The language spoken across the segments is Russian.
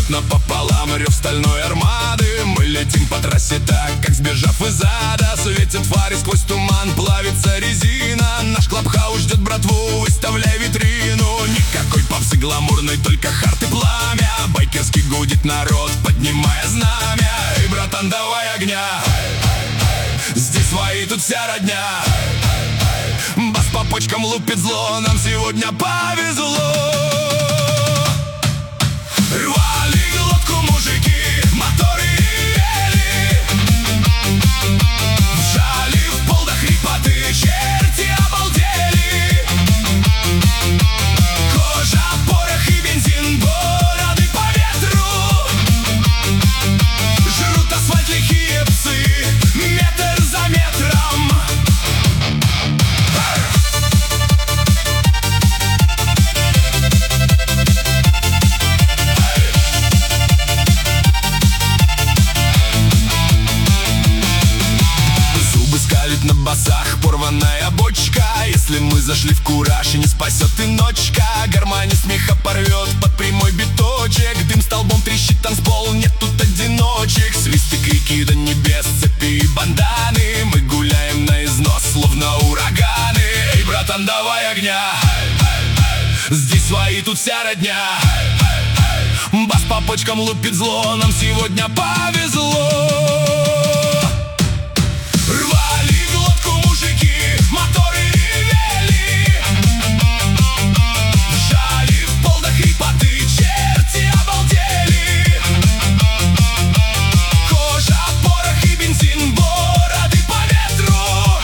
рвет напополам рев стальной армады. Мы летим по трассе так, как сбежав из ада. Светят фары сквозь туман, плавится резина. Наш клабхаус ждет братву, выставляй витрину. Никакой попсы гламурной, только хард и пламя. Байкерский гудит народ, поднимая знамя. Эй, братан, давай огня, здесь свои, тут вся родня. Бас по почкам лупит зло, нам сегодня повезло. Рвали глотку мужики, моторы ревели, вжали в пол до хрипоты, черти обалдели. Кожа, порох и бензин, бороды по ветру. Жрут асфальт лихие псы, метр за метром. На басах порванная бочка. Если мы зашли в кураж, и не спасет и ночка. Гармонь смеха порвет под прямой биточек. Дым столбом трещит танцпол, нет тут одиночек. Свист и крики до небес, цепи и банданы. Мы гуляем на износ, словно ураганы. Эй, братан, давай огня, здесь свои, тут вся родня. Бас по почкам лупит зло, нам сегодня повезло. Моторы ревели, вжали в пол до хрипоты, черти обалдели. Кожа, порох и бензин, бороды по ветру.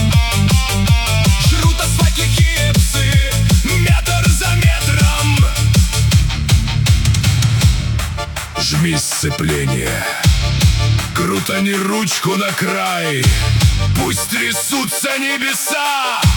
Жрут асфальт лихие псы, метр за метром. Жми сцепление, крутани ручку на край, пусть трясутся небеса.